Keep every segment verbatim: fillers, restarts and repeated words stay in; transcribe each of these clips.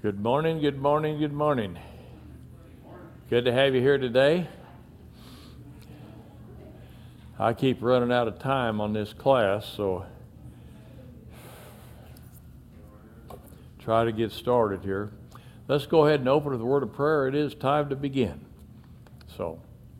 Good morning, good morning, good morning. Good to have you here today. I keep running out of time on this class, so try to get started here. Let's go ahead and open with a word of prayer. It is time to begin. So,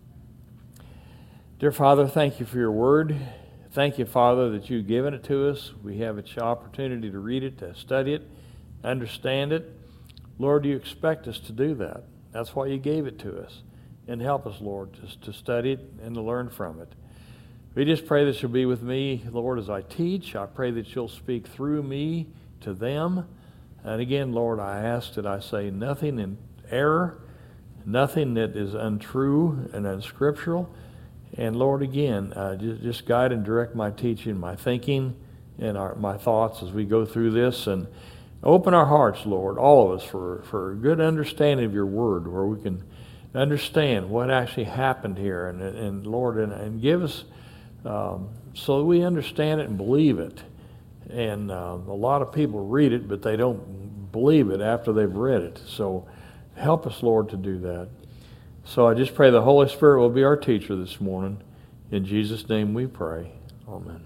dear Father, thank you for your word. Thank you, Father, that you've given it to us. We have an opportunity to read it, to study it, understand it. Lord, you expect us to do that. That's why you gave it to us. And help us, Lord, just to study it and to learn from it. We just pray that you'll be with me, Lord, as I teach. I pray that you'll speak through me to them. And again, Lord, I ask that I say nothing in error, nothing that is untrue and unscriptural. And Lord, again, uh, just, just guide and direct my teaching, my thinking, and our, my thoughts as we go through this. And open our hearts, Lord, all of us, for, for a good understanding of your word, where we can understand what actually happened here. And, and Lord, and, and give us, um, so that we understand it and believe it. And uh, a lot of people read it, but they don't believe it after they've read it. So help us, Lord, to do that. So I just pray the Holy Spirit will be our teacher this morning. In Jesus' name we pray. Amen.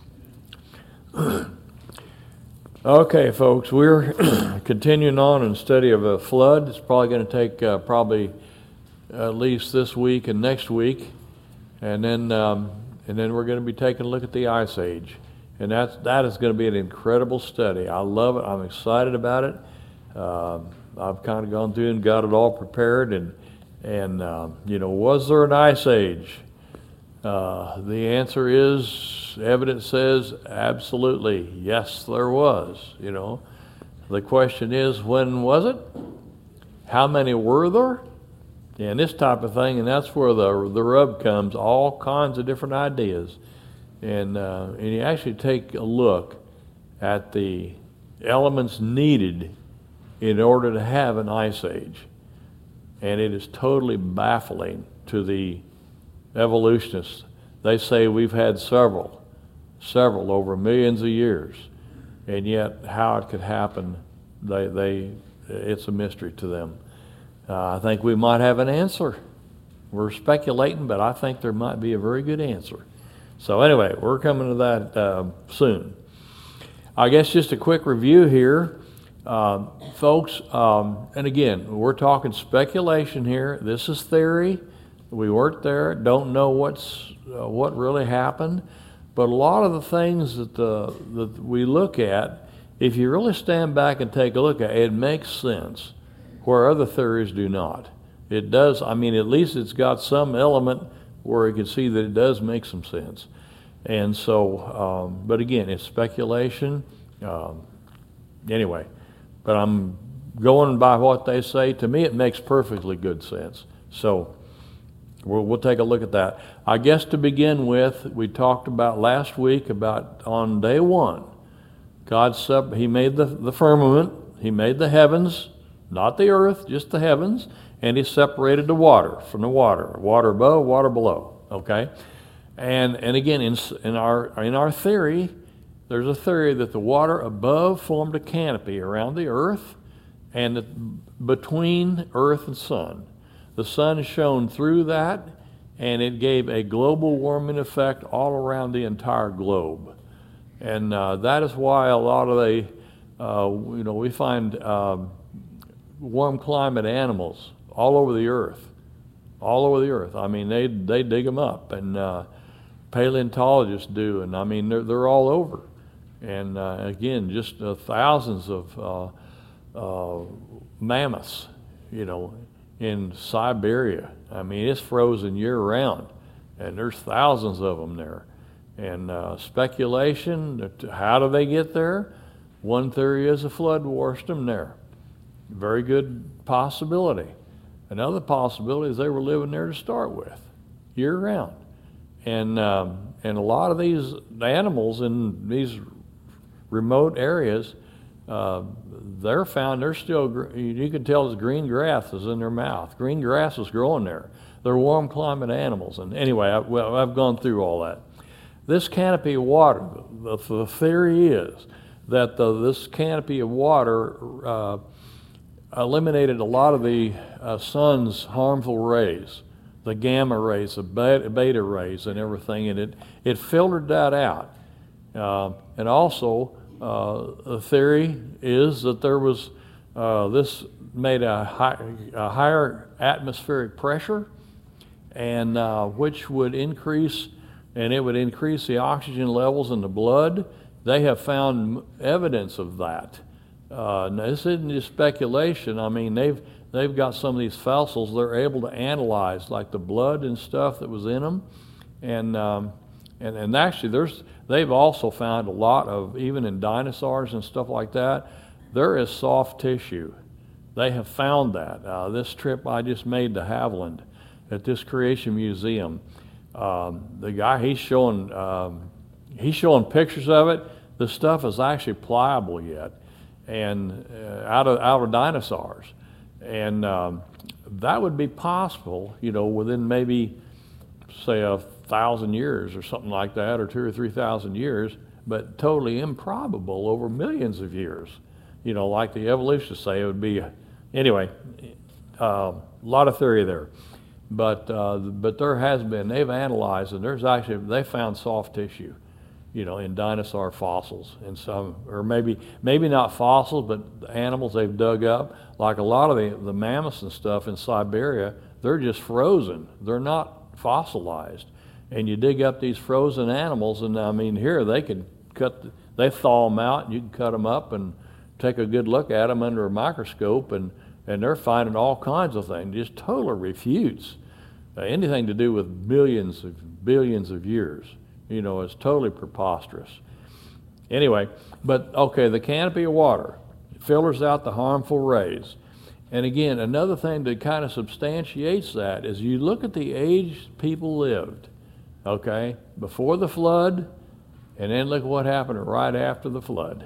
Okay, folks, we're continuing on in study of a flood. It's probably going to take uh, probably at least this week and next week, and then um, and then we're going to be taking a look at the Ice Age, and that's that is going to be an incredible study. I love it. I'm excited about it. Uh, I've kind of gone through and got it all prepared, and and uh, you know, was there an Ice Age? Uh, the answer is, evidence says, absolutely, yes, there was, you know. The question is, when was it? How many were there? And this type of thing, and that's where the the rub comes, all kinds of different ideas. And, uh, and you actually take a look at the elements needed in order to have an ice age. And it is totally baffling to the evolutionists. They say we've had several, several over millions of years, and yet how it could happen, they, they, it's a mystery to them. Uh, I think we might have an answer. We're speculating, but I think there might be a very good answer. So anyway, we're coming to that uh, soon. I guess just a quick review here. Uh, folks, um, and again, we're talking speculation here. This is theory. We weren't there, don't know what's uh, what really happened, but a lot of the things that, the, that we look at, if you really stand back and take a look at it, it makes sense, where other theories do not. It does, I mean, at least it's got some element where you can see that it does make some sense. And so, um, but again, it's speculation. Um, anyway, but I'm going by what they say. To me, it makes perfectly good sense. So, We'll, we'll take a look at that. I guess to begin with, we talked about last week about on day one, God sub, he made the, the firmament, he made the heavens, not the earth, just the heavens, and he separated the water from the water, water above, water below, okay? And and again, in, in our in our theory, there's a theory that the water above formed a canopy around the earth and that between earth and sun. The sun shone through that, and it gave a global warming effect all around the entire globe. And uh, that is why a lot of the, uh, you know, we find um, warm climate animals all over the earth, all over the earth. I mean, they they dig them up, and uh, paleontologists do, and I mean, they're, they're all over. And uh, again, just uh, thousands of uh, uh, mammoths, you know, in Siberia. I mean, it's frozen year-round, and there's thousands of them there. And uh, speculation, how do they get there? One theory is a flood washed them there. Very good possibility. Another possibility is they were living there to start with, year-round. And, um, and a lot of these animals in these remote areas, uh, they're found, they're still, you can tell there's green grass is in their mouth. Green grass is growing there. They're warm climate animals. And anyway, I, well, I've gone through all that. This canopy of water, the, the theory is that the, this canopy of water uh, eliminated a lot of the uh, sun's harmful rays, the gamma rays, the beta, beta rays and everything, and it, it filtered that out. Uh, and also, uh, the theory is that there was, uh, this made a, high, a higher atmospheric pressure, and uh, which would increase, and it would increase the oxygen levels in the blood. They have found evidence of that. Uh, now this isn't just speculation. I mean, they've they've got some of these fossils they're able to analyze, like the blood and stuff that was in them, and um, and and actually there's they've also found a lot of, even in dinosaurs and stuff like that, there is soft tissue. They have found that. Uh, this trip I just made to Haviland at this Creation Museum, um, the guy he's showing um, he's showing pictures of it. The stuff is actually pliable yet, and uh, out of out of dinosaurs, and um, that would be possible, you know, within maybe say a thousand years or something like that, or two or three thousand years, but totally improbable over millions of years. You know, like the evolutionists say, it would be. Anyway, uh, a lot of theory there, but uh, but there has been. They've analyzed, and there's actually they found soft tissue, you know, in dinosaur fossils, and some, or maybe maybe not fossils, but animals they've dug up, like a lot of the the mammoths and stuff in Siberia. They're just frozen. They're not fossilized, and you dig up these frozen animals, and I mean, here they could cut. The, they thaw them out, and you can cut them up and take a good look at them under a microscope, and and they're finding all kinds of things. Just totally refutes uh, anything to do with millions of billions of years. You know, it's totally preposterous. Anyway, but okay, the canopy of water filters out the harmful rays. And again, another thing that kind of substantiates that is you look at the age people lived, okay, before the flood, and then look what happened right after the flood.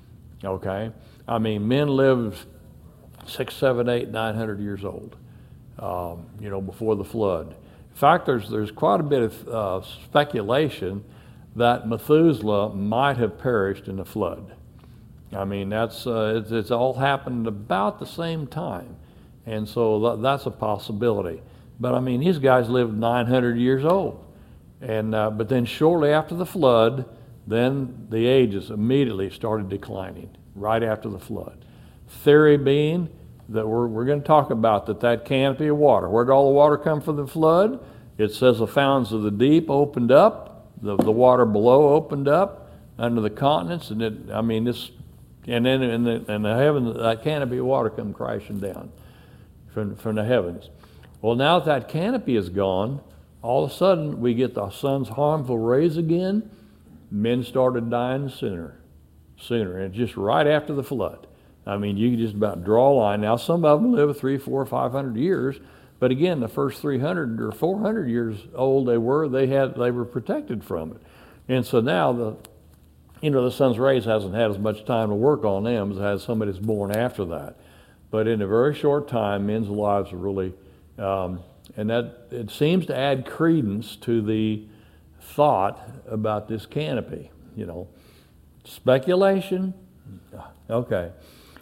Okay, I mean, men lived six, seven, eight, nine hundred years old, um, you know, before the flood. In fact, there's there's quite a bit of uh, speculation that Methuselah might have perished in the flood. I mean, that's uh, it's, it's all happened about the same time, and so th- that's a possibility. But I mean, these guys lived nine hundred years old, and uh, but then shortly after the flood, then the ages immediately started declining right after the flood. Theory being that we're, we're going to talk about that that canopy of water, where did all the water come from the flood? It says the fountains of the deep opened up, the, the water below opened up under the continents, and it, I mean, this, and then in the, in the heavens, that canopy of water come crashing down from, from the heavens. Well, now that that canopy is gone, all of a sudden we get the sun's harmful rays again. Men started dying sooner, sooner, and just right after the flood. I mean, you can just about draw a line. Now, some of them live three, four, five hundred years, but again, the first three hundred or four hundred years old they were, they had, they were protected from it, and so now the, you know, the sun's rays hasn't had as much time to work on them as it has somebody that's born after that. But in a very short time, men's lives are really, um, and that it seems to add credence to the thought about this canopy, you know. Speculation, okay.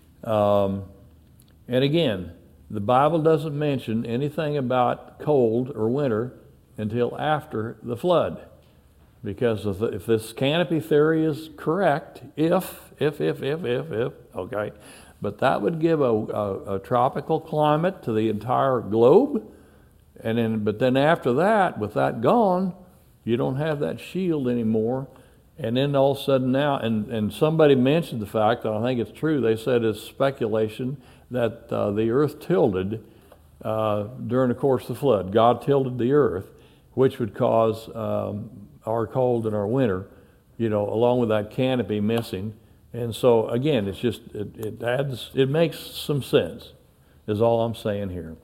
Um, and again, the Bible doesn't mention anything about cold or winter until after the flood. Because if, if this canopy theory is correct, if, if, if, if, if, if, okay, but that would give a, a, a tropical climate to the entire globe, and then, but then after that, with that gone, you don't have that shield anymore. And then all of a sudden now, and, and somebody mentioned the fact, and I think it's true, they said it's speculation that uh, the earth tilted uh, during the course of the flood. God tilted the earth, which would cause um, our cold and our winter, you know, along with that canopy missing. And so again, it's just, it, it adds, it makes some sense, is all I'm saying here.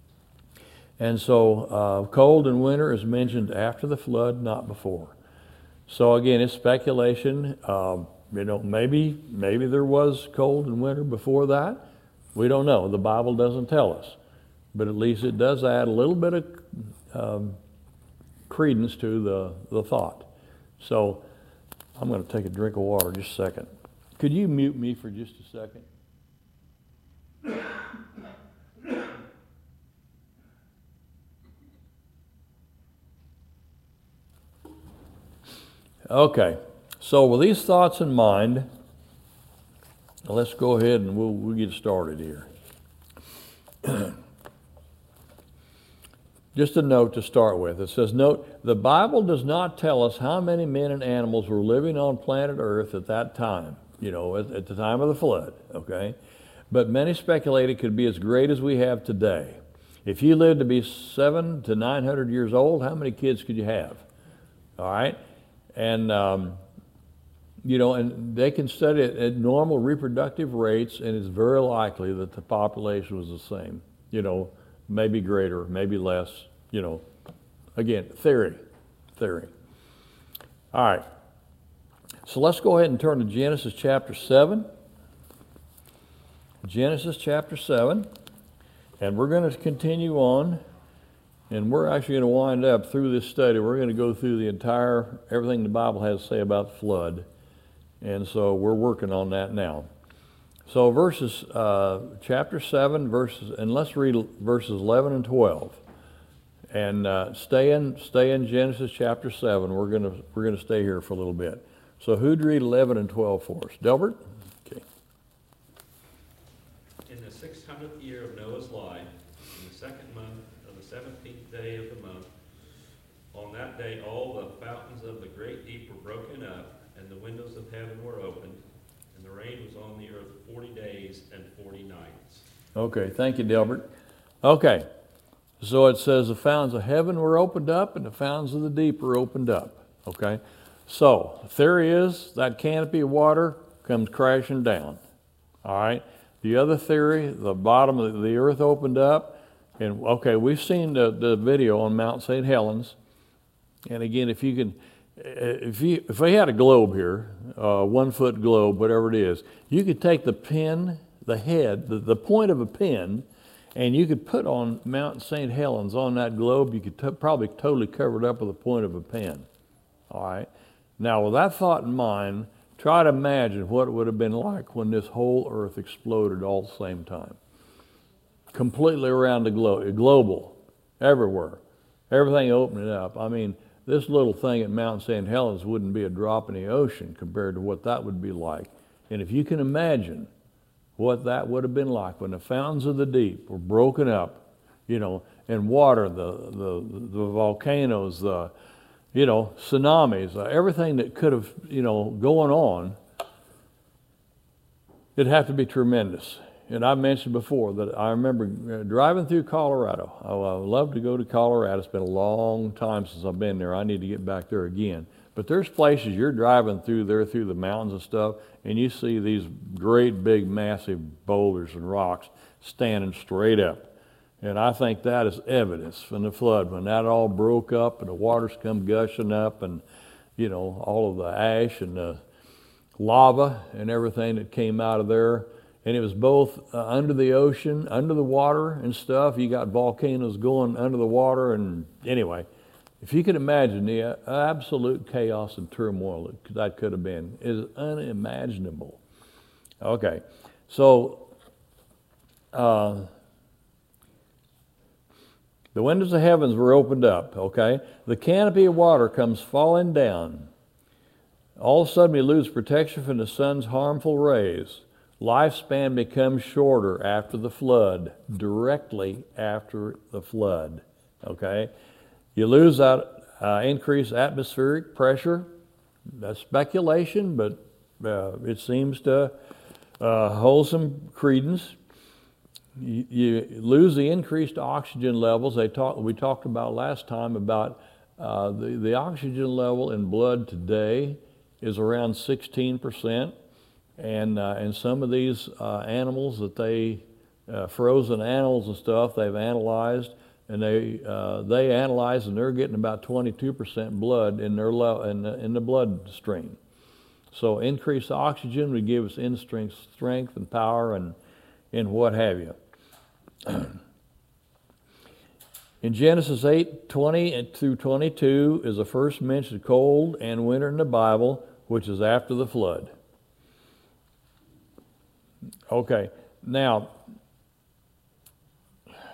And so uh, cold and winter is mentioned after the flood, not before. So again, it's speculation. Um, you know, maybe maybe there was cold and winter before that. We don't know. The Bible doesn't tell us. But at least it does add a little bit of um, credence to the, the thought. So I'm going to take a drink of water just a second. Could you mute me for just a second? Okay, so with these thoughts in mind, let's go ahead and we'll, we'll get started here. Just a note to start with. It says, note, the Bible does not tell us how many men and animals were living on planet Earth at that time, you know, at, at the time of the flood, okay? But many speculate it could be as great as we have today. If you lived to be seven to nine hundred years old, how many kids could you have? All right? And, um, you know, and they can study it at normal reproductive rates, and it's very likely that the population was the same, you know, maybe greater, maybe less, you know. Again, theory, theory. All right. So let's go ahead and turn to Genesis chapter seven. Genesis chapter seven. And we're going to continue on, and we're actually going to wind up through this study. We're going to go through the entire, everything the Bible has to say about the flood. And so we're working on that now. So verses, uh, chapter seven, verses, and let's read verses eleven and twelve. And uh, stay in, stay in Genesis chapter seven. We're going to, we're going to stay here for a little bit. So who'd read eleven and twelve for us? Delbert? Okay. In the six hundredth year of Noah's life, in the second month of the seventeenth day of the month, on that day all the fountains of the great deep were broken up, and the windows of heaven were opened, and the rain was on the earth forty days and forty nights. Okay, thank you, Delbert. Okay, so it says the fountains of heaven were opened up, and the fountains of the deep were opened up. Okay, so the theory is that canopy of water comes crashing down. All right. The other theory, the bottom of the earth opened up, and okay, we've seen the, the video on Mount Saint Helens, and again, if you can, if you if we had a globe here, uh, one foot globe, whatever it is, you could take the pin, the head, the, the point of a pin, and you could put on Mount Saint Helens on that globe. You could t- probably totally cover it up with the point of a pin. All right. Now, with that thought in mind, try to imagine what it would have been like when this whole earth exploded all at the same time. Completely around the globe, global, everywhere. Everything opening up. I mean, this little thing at Mount Saint Helens wouldn't be a drop in the ocean compared to what that would be like. And if you can imagine what that would have been like when the fountains of the deep were broken up, you know, and water, the, the, the volcanoes, the you know, tsunamis, uh, everything that could have, you know, going on, it'd have to be tremendous. And I mentioned before that I remember uh, driving through Colorado. I, I love to go to Colorado. It's been a long time since I've been there. I need to get back there again. But there's places you're driving through there, through the mountains and stuff, and you see these great big massive boulders and rocks standing straight up. And I think that is evidence from the flood, when that all broke up and the waters come gushing up, and, you know, all of the ash and the lava and everything that came out of there. And it was both uh, under the ocean, under the water and stuff. You got volcanoes going under the water. And anyway, if you could imagine the uh, absolute chaos and turmoil that, that could have been, is unimaginable. Okay, so... Uh, The windows of heavens were opened up, okay? The canopy of water comes falling down. All of a sudden we lose protection from the sun's harmful rays. Lifespan becomes shorter after the flood, directly after the flood, okay? You lose that uh, increased atmospheric pressure. That's speculation, but uh, it seems to uh, hold some credence. You, you lose the increased oxygen levels. They talk, we talked about last time about uh, the, the oxygen level in blood today is around sixteen percent. And, uh, and some of these uh, animals that they, uh, frozen animals and stuff, they've analyzed, and they, uh, they analyze, and they're getting about twenty-two percent blood in their le- in, the, in the bloodstream. So increased oxygen would give us in-strength strength and power and, and what have you. In Genesis eight, twenty through twenty-two is the first mention of cold and winter in the Bible, which is after the flood. Okay, now,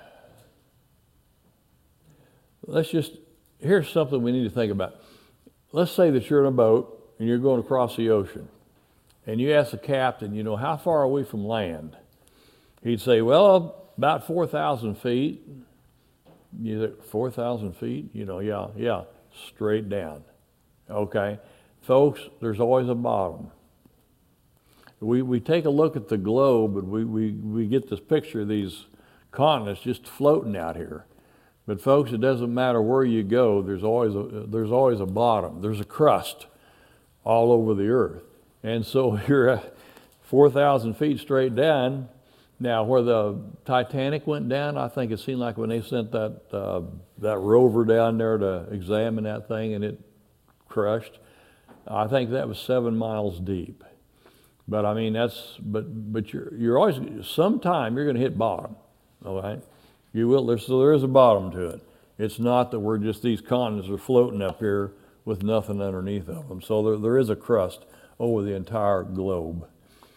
let's just, here's something we need to think about. let's say that you're in a boat and you're going across the ocean, and you ask the captain, you know, how far are we from land? He'd say, well, about four thousand feet. You think, four thousand feet? You know, yeah, yeah, straight down. Okay? Folks, there's always a bottom. We we take a look at the globe, and we, we, we get this picture of these continents just floating out here. But folks, it doesn't matter where you go, there's always a, there's always a bottom. There's a crust all over the earth. And so you're at four thousand feet straight down. Now, where the Titanic went down, I think it seemed like when they sent that uh, that rover down there to examine that thing and it crushed, I think that was seven miles deep. But I mean, that's, but but you're you're always, sometime you're going to hit bottom, all right? You will, there's, so there is a bottom to it. It's not that we're just, these continents are floating up here with nothing underneath of them. So there there is a crust over the entire globe.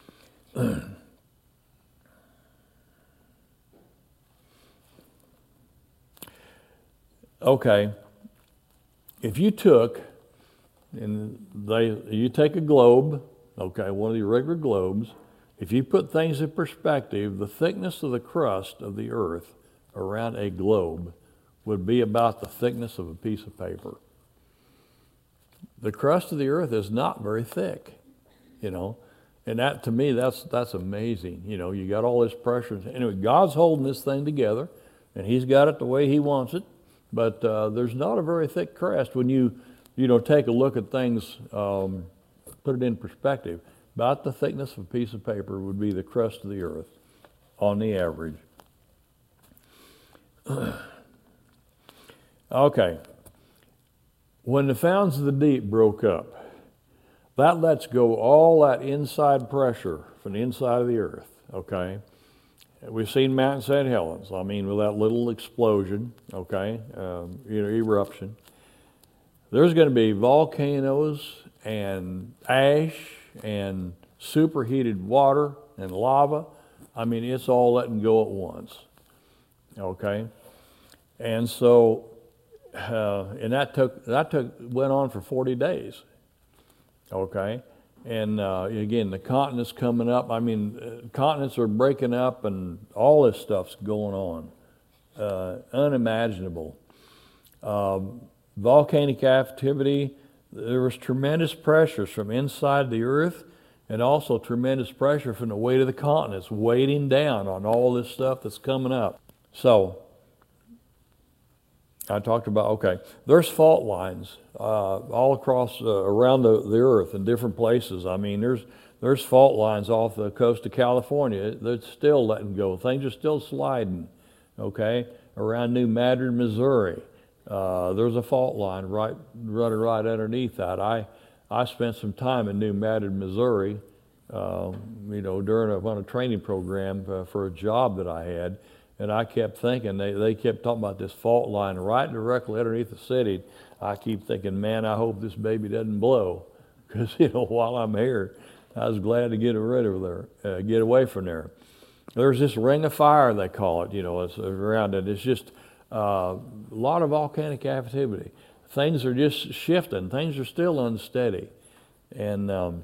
Okay, if you took, and they, you take a globe, okay, one of the regular globes, if you put things in perspective, the thickness of the crust of the earth around a globe would be about the thickness of a piece of paper. The crust of the earth is not very thick, you know, and that, to me, that's that's amazing. You know, you got all this pressure. Anyway, God's holding this thing together, and He's got it the way He wants it. But uh, there's not a very thick crust when you, you know, take a look at things, um, put it in perspective. About the thickness of a piece of paper would be the crust of the earth on the average. Okay. When the fountains of the deep broke up, that lets go all that inside pressure from the inside of the earth, okay? We've seen Mount Saint Helens, I mean, with that little explosion, okay, um, you know, eruption. There's going to be volcanoes and ash and superheated water and lava. I mean, it's all letting go at once, okay? And so, uh, and that took, that took, went on for forty days, okay? And uh, again, the continents coming up. I mean, uh, continents are breaking up, and all this stuff's going on. Uh, unimaginable. Um, volcanic activity. There was tremendous pressures from inside the earth, and also tremendous pressure from the weight of the continents, weighting down on all this stuff that's coming up. So, I talked about, okay, there's fault lines uh, all across, uh, around the, the earth in different places. I mean, there's there's fault lines off the coast of California that's still letting go. Things are still sliding, okay? Around New Madrid, Missouri, uh, there's a fault line right running right underneath that. I I spent some time in New Madrid, Missouri, uh, you know, during a, on a training program uh, for a job that I had. And I kept thinking, they, they kept talking about this fault line right directly underneath the city. I keep thinking, man, I hope this baby doesn't blow. Because, you know, while I'm here, I was glad to get rid of there, uh, get away from there. There's this ring of fire, they call it, you know, it's around it. It's just uh, a lot of volcanic activity. Things are just shifting. Things are still unsteady. And um,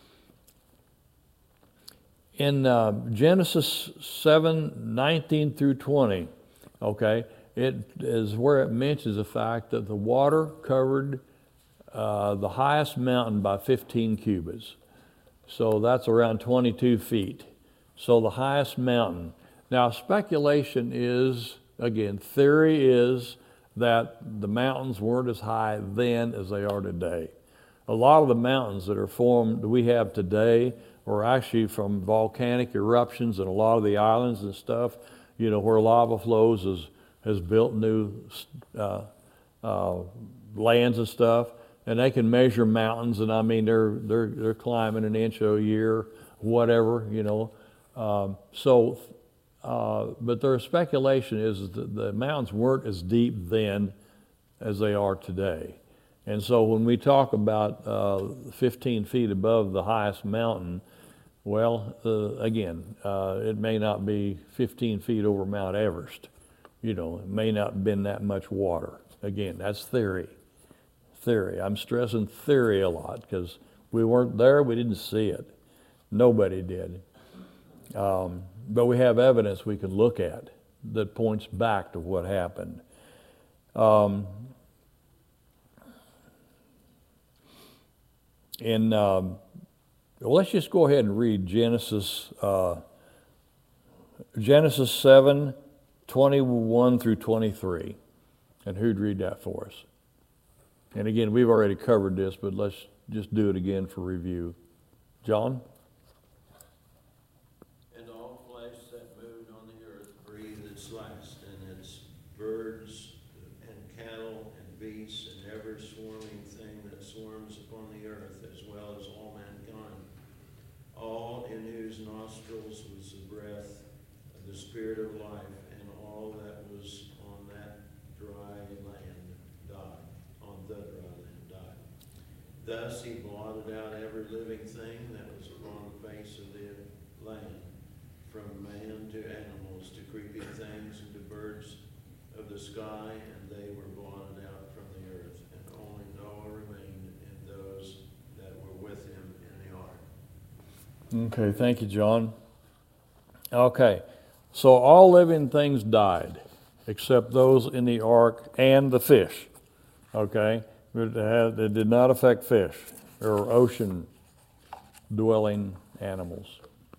in uh, Genesis seven, nineteen through twenty, okay, it is where it mentions the fact that the water covered uh, the highest mountain by fifteen cubits. So that's around twenty-two feet. So the highest mountain. Now, speculation is, again, theory is that the mountains weren't as high then as they are today. A lot of the mountains that are formed, that we have today, are actually from volcanic eruptions, and a lot of the islands and stuff, you know, where lava flows has, has built new uh, uh, lands and stuff, and they can measure mountains, and I mean, they're, they're, they're climbing an inch a year, whatever, you know. Um, so, uh, but their speculation is that the mountains weren't as deep then as they are today. And so when we talk about uh, fifteen feet above the highest mountain, well, uh, again, uh, it may not be fifteen feet over Mount Everest. You know, it may not have been that much water. Again, that's theory. theory. I'm stressing theory a lot because we weren't there, we didn't see it. Nobody did. Um, but we have evidence we can look at that points back to what happened. Um, in, um, well, let's just go ahead and read Genesis, uh, Genesis seven, twenty-one through twenty-three. And who'd read that for us? And again, we've already covered this, but let's just do it again for review. John? And all flesh that moved on the earth breathed its last, and its birds and cattle and beasts and every swarming thing that swarms upon the earth, as well as all mankind, all in whose nostrils was the breath of the Spirit of life, and all that was on that dry land died, on the dry land died. Thus he blotted out every living thing that was upon the face of the land, from man to animals, to creeping things, and to birds of the sky, and they were blotted out from the earth, and only Noah remained, and those that were with him in the ark. Okay, thank you, John. Okay, so all living things died, except those in the ark and the fish. Okay, it, had, it did not affect fish or ocean-dwelling animals.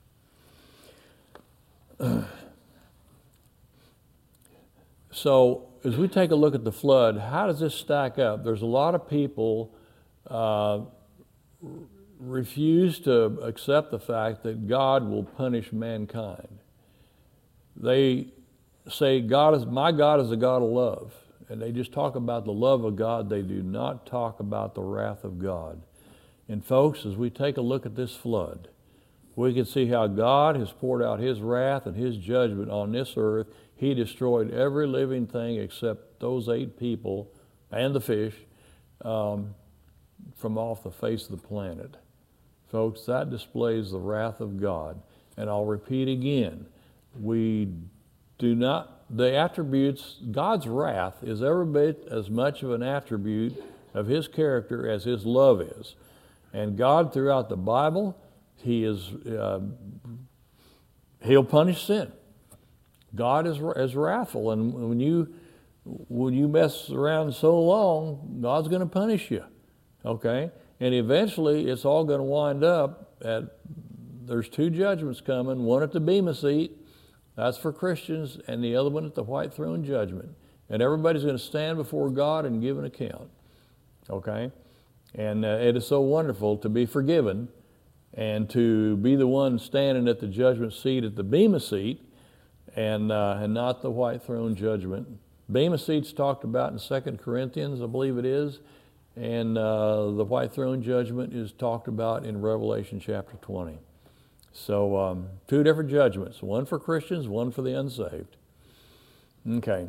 So, as we take a look at the flood, how does this stack up? There's a lot of people uh, refuse to accept the fact that God will punish mankind. They say, God is, my God is a God of love. And they just talk about the love of God. They do not talk about the wrath of God. And folks, as we take a look at this flood, we can see how God has poured out his wrath and his judgment on this earth. He destroyed every living thing except those eight people and the fish um, from off the face of the planet. Folks, that displays the wrath of God. And I'll repeat again, we do not, the attributes, God's wrath is every bit as much of an attribute of his character as his love is. And God, throughout the Bible, he is, uh, he'll punish sin. God is, is wrathful, and when you, when you mess around so long, God's going to punish you, okay? And eventually, it's all going to wind up at, there's two judgments coming, one at the Bema seat, that's for Christians, and the other one at the white throne judgment. And everybody's going to stand before God and give an account, okay? And uh, it is so wonderful to be forgiven and to be the one standing at the judgment seat at the Bema seat and, uh, and not the white throne judgment. Bema seat's talked about in Second Corinthians, I believe it is, and uh, the white throne judgment is talked about in Revelation chapter twenty. So um, two different judgments, one for Christians, one for the unsaved. Okay.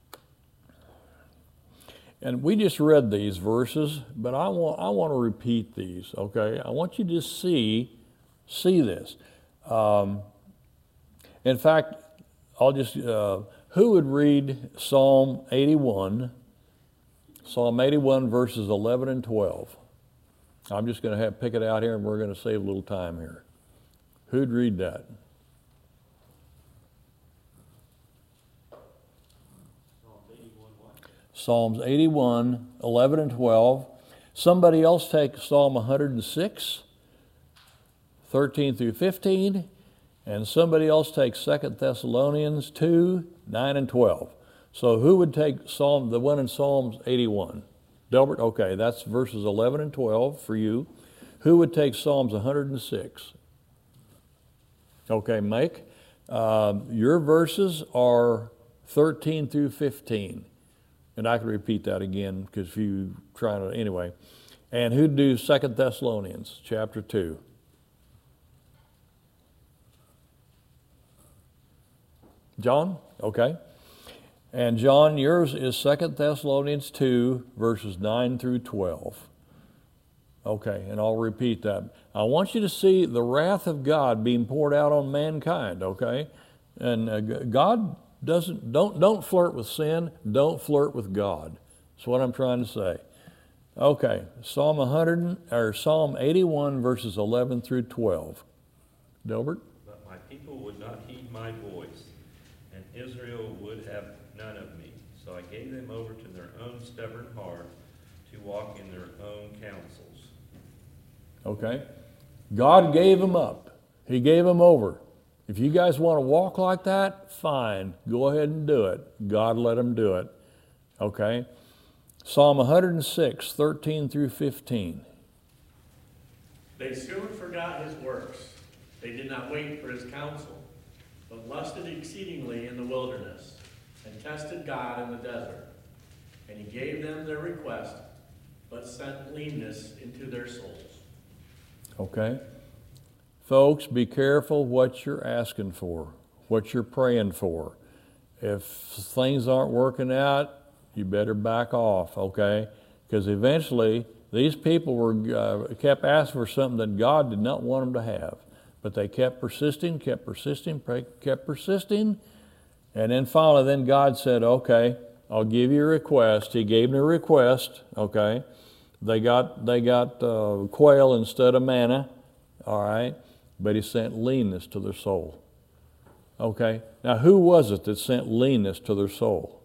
And we just read these verses, but I want, I want to repeat these, okay? I want you to see, see this. Um, in fact, I'll just, uh, who would read Psalm eighty-one, Psalm eighty-one verses eleven and twelve? I'm just going to have pick it out here and we're going to save a little time here. Who'd read that? Psalms eighty-one, eleven and twelve. Somebody else take Psalm one hundred six, thirteen through fifteen. And somebody else take Second Thessalonians two, nine and twelve. So who would take Psalm, the one in Psalms eighty-one? Delbert, okay, that's verses eleven and twelve for you. Who would take Psalms one hundred six? Okay, Mike, uh, your verses are thirteen through fifteen. And I can repeat that again because if you try to, anyway. And who'd do Second Thessalonians chapter two? John? Okay. And John, yours is Second Thessalonians two, verses nine through twelve. Okay, and I'll repeat that. I want you to see the wrath of God being poured out on mankind, okay? And uh, God doesn't, don't, don't flirt with sin, don't flirt with God. That's what I'm trying to say. Okay, Psalm one hundred, or Psalm eighty-one, verses eleven through twelve. Delbert? But my people would not heed my voice, and Israel would have none of me. So I gave them over to their own stubborn heart to walk in their own counsels. Okay. God gave them up. He gave them over. If you guys want to walk like that, fine. Go ahead and do it. God let them do it. Okay. Psalm one hundred six, thirteen through fifteen. They soon forgot his works. They did not wait for his counsel, but lusted exceedingly in the wilderness, and tested God in the desert. And he gave them their request, but sent leanness into their souls. Okay. Folks, be careful what you're asking for, what you're praying for. If things aren't working out, you better back off, okay? Because eventually, these people were uh, kept asking for something that God did not want them to have. But they kept persisting, kept persisting, kept persisting. And then finally, then God said, okay, I'll give you a request. He gave them a request, okay? They got, they got uh, quail instead of manna, all right? But he sent leanness to their soul. Okay? Now, who was it that sent leanness to their soul?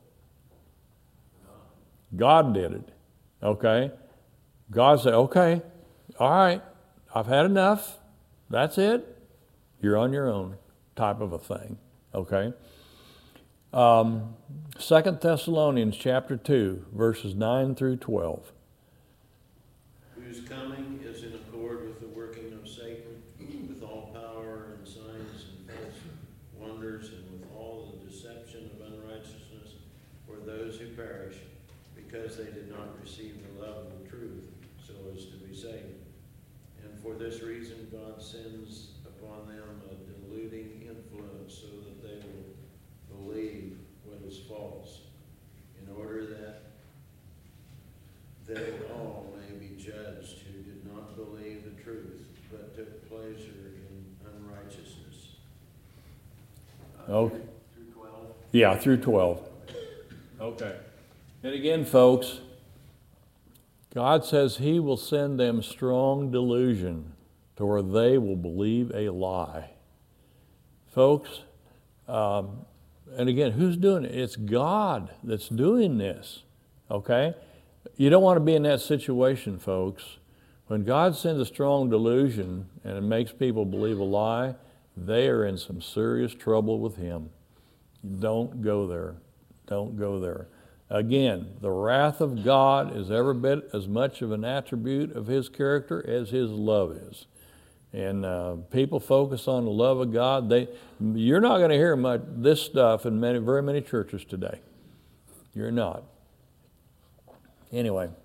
God did it. Okay? God said, okay, all right, I've had enough. That's it. You're on your own, type of a thing. Okay? Um, Second Thessalonians chapter two, verses nine through twelve. Whose coming is in accord with the working of Satan, with all power and signs and false wonders, and with all the deception of unrighteousness for those who perish, because they did not receive the love of the truth, so as to be saved. And for this reason God sends upon them a deluding influence, so that they will believe what is false, in order that they all may be judged who did not believe the truth, but took pleasure in unrighteousness. Okay. Through twelve. Yeah, through twelve. Okay. And again, folks, God says he will send them strong delusion to where they will believe a lie. Folks, um, and again, who's doing it? It's God that's doing this, okay? You don't want to be in that situation, folks. When God sends a strong delusion and it makes people believe a lie, they are in some serious trouble with him. Don't go there. Don't go there. Again, the wrath of God is every bit as much of an attribute of his character as his love is. And uh, people focus on the love of God. They, you're not going to hear much this stuff in many, very many churches today. You're not. Anyway.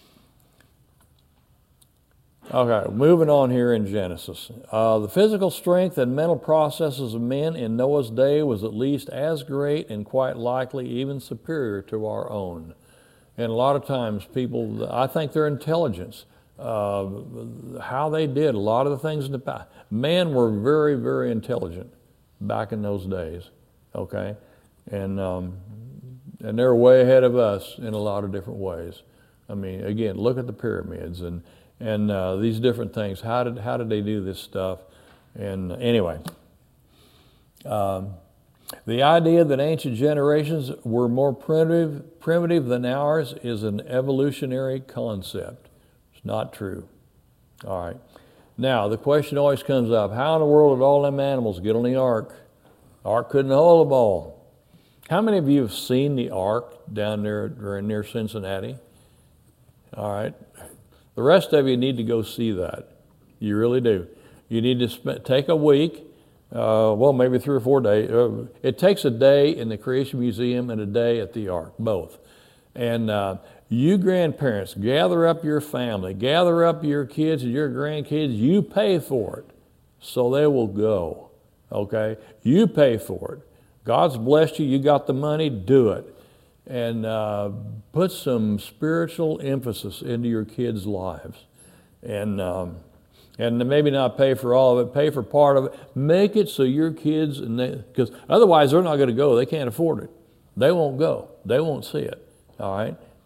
Okay, moving on here in Genesis. Uh, the physical strength and mental processes of men in Noah's day was at least as great and quite likely even superior to our own. And a lot of times people, I think their intelligence, uh, how they did a lot of the things in the past. Men were very, very intelligent back in those days, okay? And, um, and they're way ahead of us in a lot of different ways. I mean, again, look at the pyramids and And uh, these different things. How did how did they do this stuff? And anyway, um, the idea that ancient generations were more primitive primitive than ours is an evolutionary concept. It's not true. All right. Now the question always comes up: how in the world did all them animals get on the ark? The ark couldn't hold them all. How many of you have seen the ark down there near Cincinnati? All right. The rest of you need to go see that. You really do. You need to spend, take a week, uh, well, maybe three or four days. Uh, it takes a day in the Creation Museum and a day at the Ark, both. And uh, you grandparents, gather up your family, gather up your kids and your grandkids. You pay for it, so they will go, okay? You pay for it. God's blessed you. You got the money, do it. And uh, put some spiritual emphasis into your kids' lives. And um, and maybe not pay for all of it, pay for part of it. Make it so your kids, and because otherwise they're not going to go. They can't afford it. They won't go. They won't see it. All right?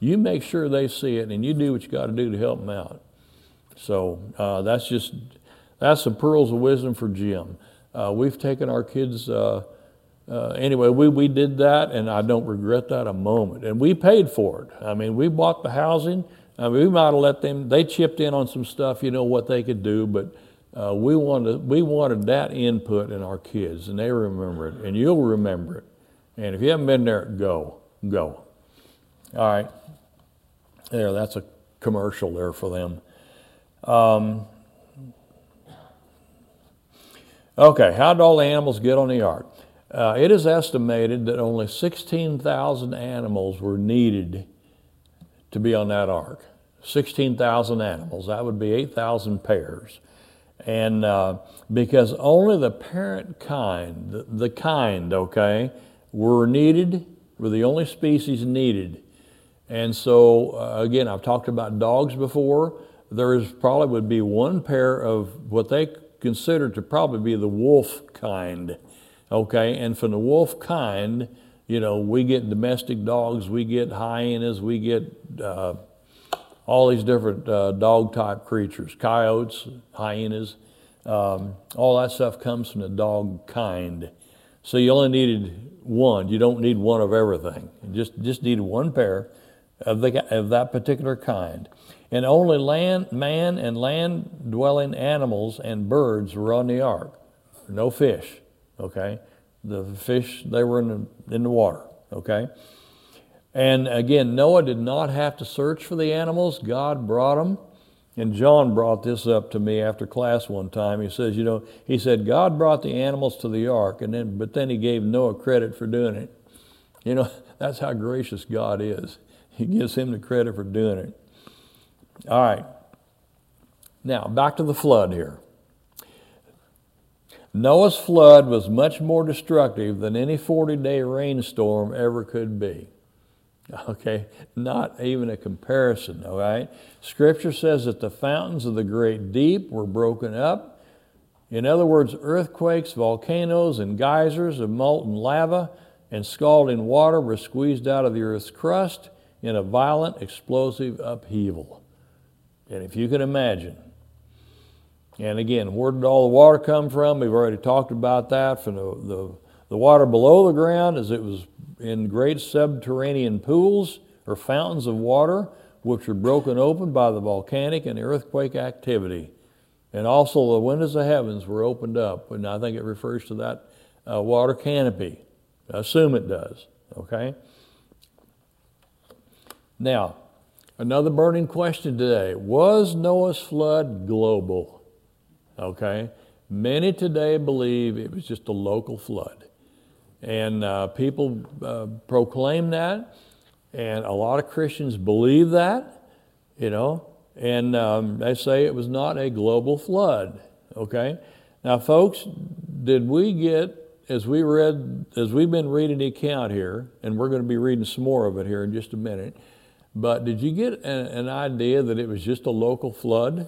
you make sure they see it, and you do what you got to do to help them out. So uh, that's just, that's some pearls of wisdom for Jim. Uh, we've taken our kids, uh, uh, anyway, we, we did that, and I don't regret that a moment. And we paid for it. I mean, we bought the housing. I mean, we might have let them, they chipped in on some stuff, you know, what they could do, but uh, we wanted, we wanted that input in our kids, and they remember it, and you'll remember it. And if you haven't been there, go, go. All right. There, that's a commercial there for them. Um, okay, how did all the animals get on the ark? Uh, it is estimated that only sixteen thousand animals were needed to be on that ark. sixteen thousand animals, that would be eight thousand pairs. And uh, because only the parent kind, the, the kind, okay, were needed, were the only species needed. And so, uh, again, I've talked about dogs before. There is probably would be one pair of what they consider to probably be the wolf kind, okay? And from the wolf kind, you know, we get domestic dogs, we get hyenas, we get uh, all these different uh, dog-type creatures, coyotes, hyenas, um, all that stuff comes from the dog kind. So you only needed one. You don't need one of everything. You just, just needed one pair of, the, of that particular kind. And only land, man and land-dwelling animals and birds were on the ark. No fish, okay? The fish, they were in the, in the water, okay? And again, Noah did not have to search for the animals. God brought them. And John brought this up to me after class one time. He says, you know, he said, God brought the animals to the ark, and then, but then he gave Noah credit for doing it. You know, that's how gracious God is. He gives him the credit for doing it. All right. Now, back to the flood here. Noah's flood was much more destructive than any forty-day rainstorm ever could be. Okay, not even a comparison, all right? Scripture says that the fountains of the great deep were broken up. In other words, earthquakes, volcanoes, and geysers of molten lava and scalding water were squeezed out of the earth's crust in a violent, explosive upheaval. And if you can imagine. And again, where did all the water come from? We've already talked about that. From the, the, the water below the ground, as it was in great subterranean pools or fountains of water, which were broken open by the volcanic and earthquake activity. And also the windows of heavens were opened up, and I think it refers to that uh, water canopy. I assume it does, okay? Now, another burning question today. Was Noah's flood global? Okay? Many today believe it was just a local flood. And uh, people uh, proclaim that, and a lot of Christians believe that, you know, and um, they say it was not a global flood, okay? Now, folks, did we get, as we read, as we've been reading the account here, and we're going to be reading some more of it here in just a minute, but did you get an, an idea that it was just a local flood?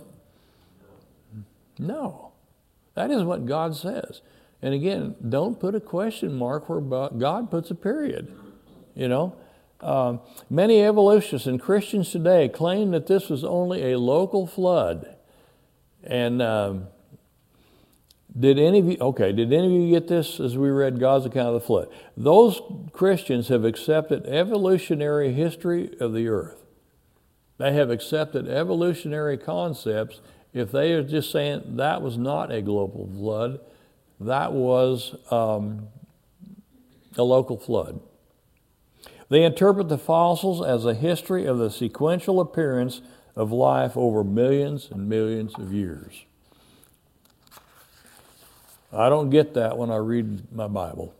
No. That is what God says. And again, don't put a question mark where God puts a period, you know. Um, many evolutionists and Christians today claim that this was only a local flood. And um, did any of you, okay, did any of you get this as we read God's account of the flood? Those Christians have accepted evolutionary history of the earth. They have accepted evolutionary concepts. If they are just saying that was not a global flood, that was um, a local flood. They interpret the fossils as a history of the sequential appearance of life over millions and millions of years. I don't get that when I read my Bible.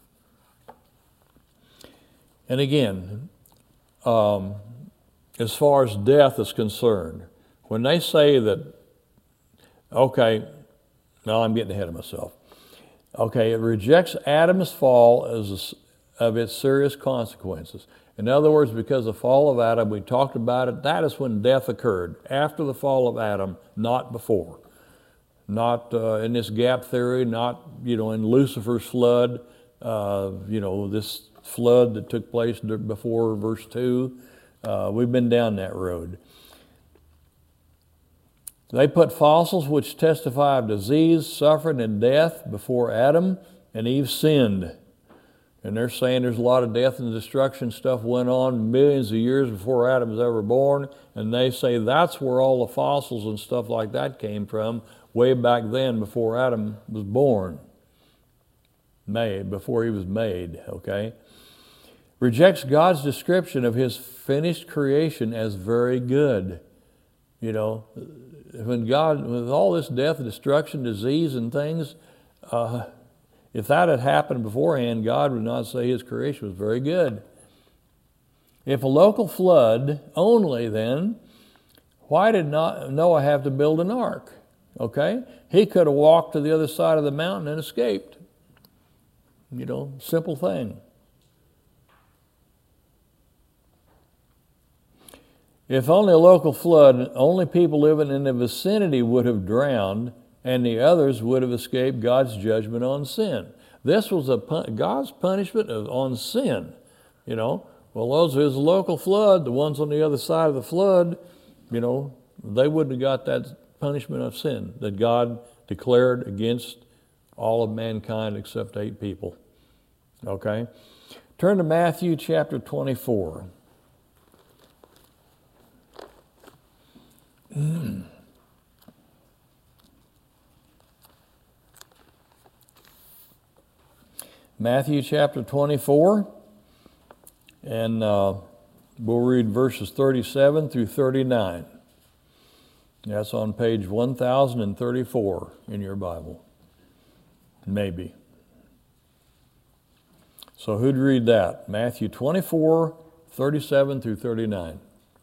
And again, um, as far as death is concerned, when they say that, okay, now I'm getting ahead of myself. Okay, it rejects Adam's fall as a, of its serious consequences. In other words, because of the fall of Adam, we talked about it, that is when death occurred, after the fall of Adam, not before. Not uh, in this gap theory, not, you know, in Lucifer's flood, uh, you know, this flood that took place before verse two. Uh, we've been down that road. They put fossils which testify of disease, suffering, and death before Adam and Eve sinned. And they're saying there's a lot of death and destruction stuff went on millions of years before Adam was ever born. And they say that's where all the fossils and stuff like that came from, way back then before Adam was born. Made, before he was made, okay? Rejects God's description of his finished creation as very good. You know, when God, with all this death, destruction, disease, and things, uh, if that had happened beforehand, God would not say his creation was very good. If a local flood only, then, why did not Noah have to build an ark? Okay? He could have walked to the other side of the mountain and escaped. You know, simple thing. If only a local flood, only people living in the vicinity would have drowned, and the others would have escaped God's judgment on sin. This was a God's punishment on sin. You know, well, those there's a local flood, the ones on the other side of the flood, you know, they wouldn't have got that punishment of sin that God declared against all of mankind except eight people. Okay? Turn to Matthew chapter twenty-four. Mm. Matthew chapter twenty-four, and uh, we'll read verses thirty-seven through thirty-nine. That's on page one thousand thirty-four in your Bible. Maybe. So who'd read that? Matthew twenty-four, thirty-seven through thirty-nine.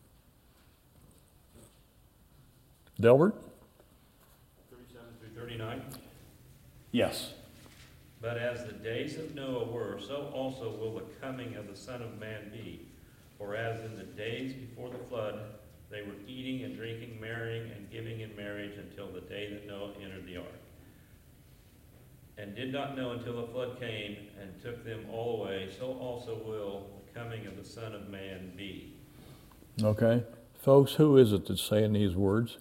Delbert? thirty-seven through thirty-nine. Yes. But as the days of Noah were, so also will the coming of the Son of Man be. For as in the days before the flood, they were eating and drinking, marrying and giving in marriage until the day that Noah entered the ark. And did not know until the flood came and took them all away, so also will the coming of the Son of Man be. Okay. Folks, who is it that's saying these words?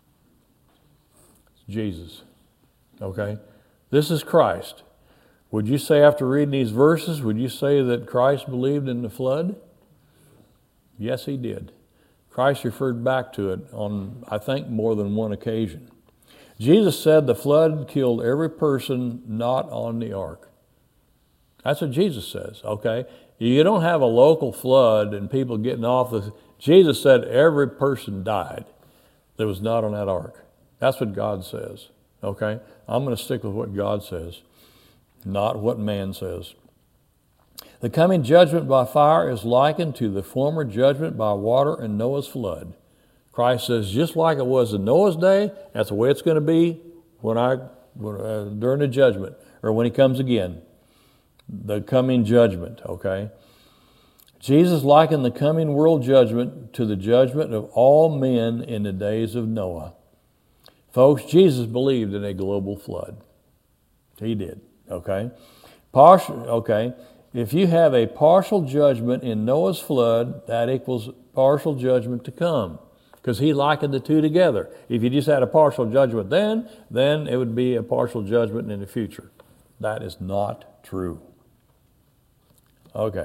It's Jesus. Okay. This is Christ. Would you say after reading these verses, would you say that Christ believed in the flood? Yes, he did. Christ referred back to it on, I think, more than one occasion. Jesus said the flood killed every person not on the ark. That's what Jesus says, okay? You don't have a local flood and people getting off the... Jesus said every person died that was not on that ark. That's what God says, okay? I'm going to stick with what God says, not what man says. The coming judgment by fire is likened to the former judgment by water in Noah's flood. Christ says, just like it was in Noah's day, that's the way it's going to be when I when, uh, during the judgment, or when he comes again. The coming judgment, okay? Jesus likened the coming world judgment to the judgment of all men in the days of Noah. Folks, Jesus believed in a global flood. He did, okay? Partial, okay, if you have a partial judgment in Noah's flood, that equals partial judgment to come, because he likened the two together. If you just had a partial judgment then, then it would be a partial judgment in the future. That is not true. Okay.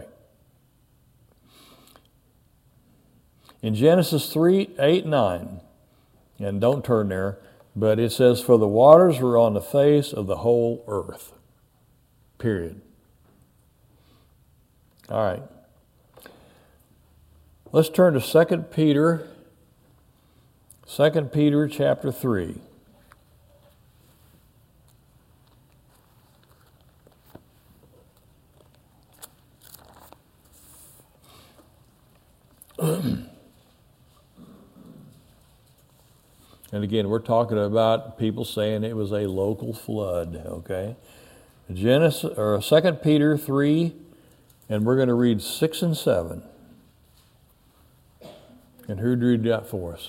In Genesis three, eight, nine, and don't turn there, but it says, for the waters were on the face of the whole earth. Period. All right. Let's turn to Second Peter, Second Peter chapter three. And again, we're talking about people saying it was a local flood, okay? Genesis, or Second Peter three, and we're going to read six and seven. And who'd read that for us?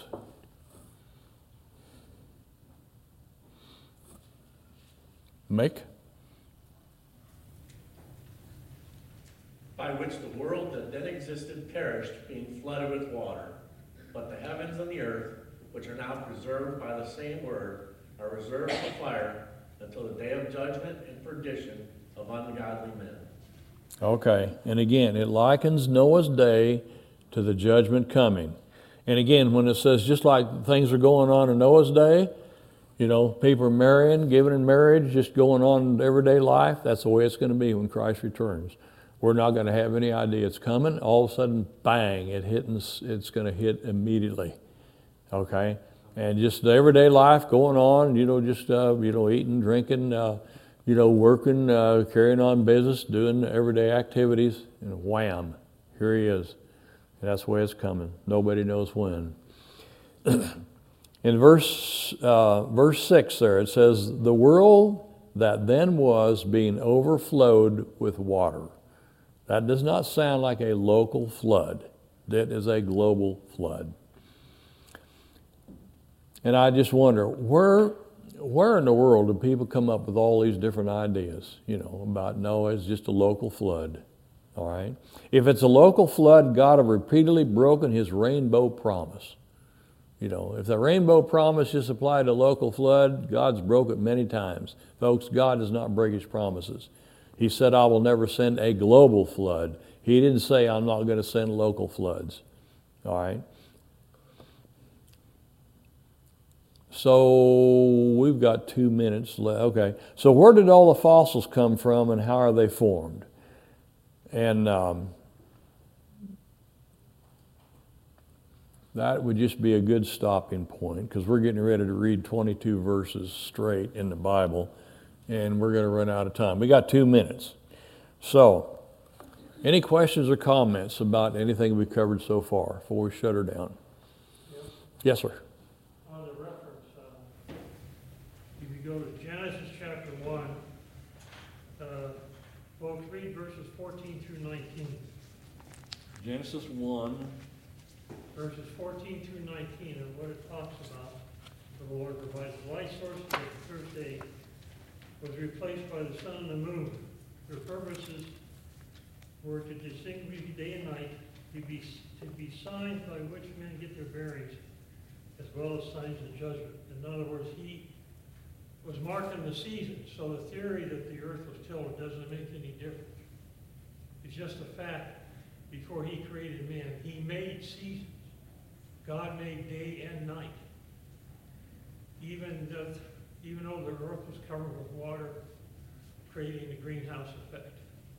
Mick? by which the world that then existed perished, being flooded with water. But the heavens and the earth, which are now preserved by the same word, are reserved for fire until the day of judgment and perdition of ungodly men. Okay, and again, it likens Noah's day to the judgment coming. And again, when it says just like things are going on in Noah's day, you know, people are marrying, giving in marriage, just going on in everyday life, that's the way it's going to be when Christ returns. We're not going to have any idea it's coming. All of a sudden, bang, it hitting, it's going to hit immediately. Okay? And just the everyday life going on, you know, just, uh, you know, eating, drinking, uh, you know, working, uh, carrying on business, doing everyday activities, and wham, here he is. And that's the way it's coming. Nobody knows when. In verse, uh, verse six there, it says, the world that then was being overflowed with water. That does not sound like a local flood. That is a global flood. And I just wonder, where, where in the world do people come up with all these different ideas, you know, about no, it's just a local flood, all right? If it's a local flood, God have repeatedly broken his rainbow promise. You know, if the rainbow promise just applied to local flood, God's broke it many times. Folks, God does not break his promises. He said, I will never send a global flood. He didn't say, I'm not going to send local floods. All right? So we've got two minutes left. Okay. So where did all the fossils come from and how are they formed? And um, that would just be a good stopping point because we're getting ready to read twenty-two verses straight in the Bible. And we're going to run out of time. We got two minutes. So, any questions or comments about anything we covered so far before we shut her down? Yep. Yes, sir. On the reference, uh, if you go to Genesis chapter one, uh, folks, read verses fourteen through nineteen. Genesis one. Verses fourteen through nineteen, and what it talks about. The Lord provides the light source for the first day. Was replaced by the sun and the moon. Their purposes were to distinguish day and night, to be, to be signs by which men get their bearings, as well as signs of judgment. In other words, he was marking the seasons, so the theory that the earth was tilled doesn't make any difference. It's just a fact, before he created man, he made seasons. God made day and night. Even the even though the earth was covered with water, creating the greenhouse effect.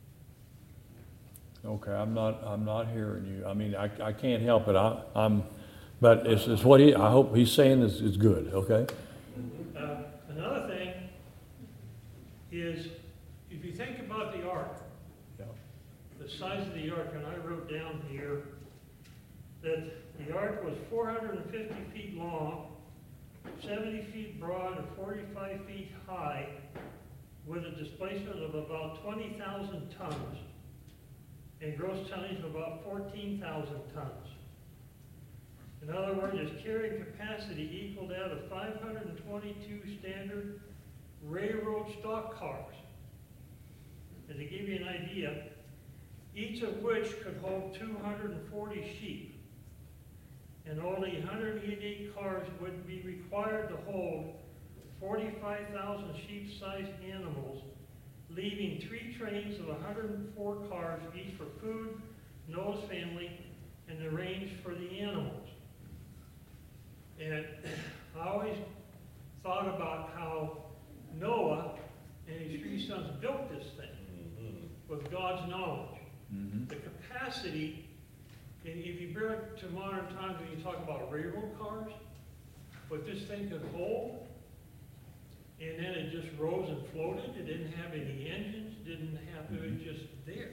Okay, I'm not. I'm not hearing you. I mean, I, I can't help it. I, I'm, but it's, it's what he. I hope he's saying is is good. Okay. Uh, another thing is, if you think about the ark, Yeah. the size of the ark, and I wrote down here that the ark was four hundred fifty feet long, seventy feet broad and forty-five feet high, with a displacement of about twenty thousand tons and gross tonnage of about fourteen thousand tons. In other words, its carrying capacity equaled that of five hundred twenty-two standard railroad stock cars. And to give you an idea, each of which could hold two hundred forty sheep. And only one hundred eighty-eight cars would be required to hold forty-five thousand sheep-sized animals, leaving three trains of one hundred four cars, each for food, Noah's family, and the range for the animals. And I always thought about how Noah and his three sons built this thing mm-hmm. with God's knowledge. Mm-hmm. The capacity. And if you bring it to modern times, when you talk about railroad cars, what this thing could hold, and then it just rose and floated. It didn't have any engines, didn't have, it was just there.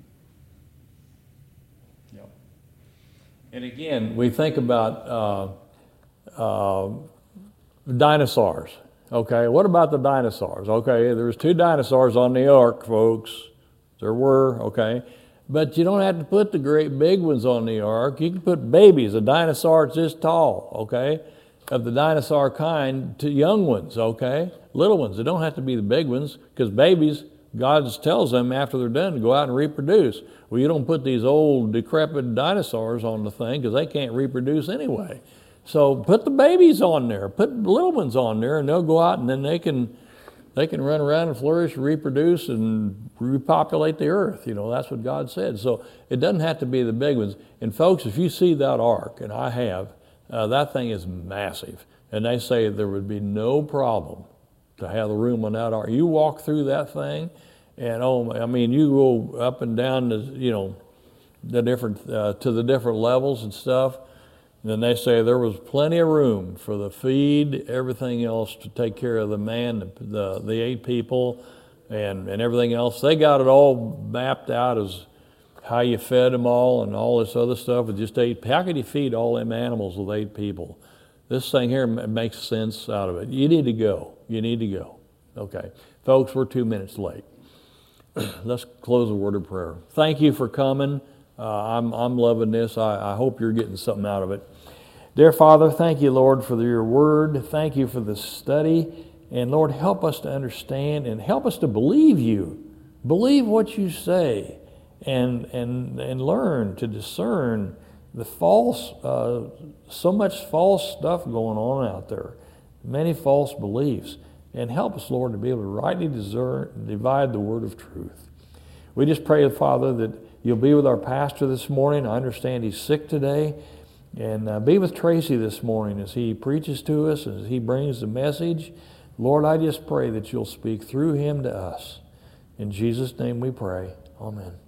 Yep. And again, we think about uh, uh, dinosaurs. Okay, what about the dinosaurs? Okay, there was two dinosaurs on the ark, folks. There were, okay. But you don't have to put the great big ones on the ark. You can put babies, a dinosaur that's this tall, okay, of the dinosaur kind, to young ones, okay, little ones. They don't have to be the big ones, because babies God tells them after they're done to go out and reproduce. Well, you don't put these old decrepit dinosaurs on the thing because they can't reproduce anyway. So put the babies on there, put little ones on there, and they'll go out and then they can they can run around and flourish, reproduce, and repopulate the earth. You know, that's what God said. So it doesn't have to be the big ones. And folks, if you see that ark, and I have, uh, that thing is massive. And they say there would be no problem to have the room on that ark. You walk through that thing, and oh, I mean, you go up and down the, you know, the different uh, to the different levels and stuff. And then they say there was plenty of room for the feed, everything else to take care of the man, the the, the eight people, and and everything else. They got it all mapped out as how you fed them all and all this other stuff with just eight. How could you feed all them animals with eight people? This thing here makes sense out of it. You need to go. You need to go. Okay. Folks, we're two minutes late. Let's close a word of prayer. Thank you for coming. Uh, I'm, I'm loving this. I, I hope you're getting something out of it. Dear Father, thank you, Lord, for your word. Thank you for the study. And Lord, help us to understand and help us to believe you. Believe what you say and, and, and learn to discern the false, uh, so much false stuff going on out there, many false beliefs. And help us, Lord, to be able to rightly discern, divide the word of truth. We just pray, Father, that you'll be with our pastor this morning. I understand he's sick today. And uh, be with Tracy this morning as he preaches to us, as he brings the message. Lord, I just pray that you'll speak through him to us. In Jesus' name we pray. Amen.